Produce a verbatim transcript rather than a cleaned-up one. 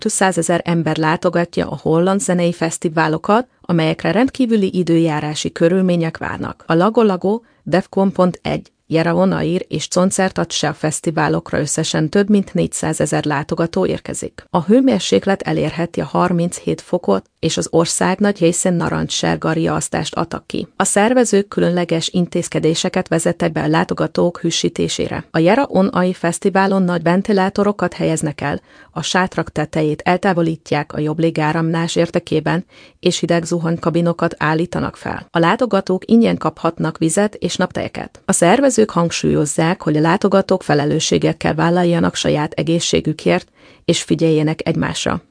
százezer ember látogatja a holland zenei fesztiválokat, amelyekre rendkívüli időjárási körülmények várnak. A Lago Lago, Defcon pont egy, Jera on Air és Concertat Shell fesztiválokra összesen több mint négyszázezer látogató érkezik. A hőmérséklet elérheti a harminchét fokot, és az ország nagy részén narancssárga riasztást adtak ki. A szervezők különleges intézkedéseket vezettek be a látogatók hűsítésére. A Jera on Air fesztiválon nagy ventilátorokat helyeznek el, a sátrak tetejét eltávolítják a jobb légáramlás érdekében, és hideg zuhanykabinokat állítanak fel. A látogatók ingyen kaphatnak vizet és naptejeket. A szervezők hangsúlyozzák, hogy a látogatók felelősségekkel vállaljanak saját egészségükért, és figyeljenek egymásra.